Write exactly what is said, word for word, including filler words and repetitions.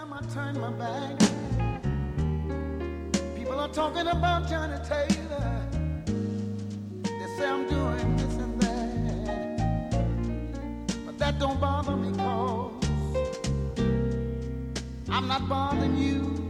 time I turn my back, people are talking about Johnny Taylor. They say I'm doing this and that, but that don't bother me, cause I'm not bothering you.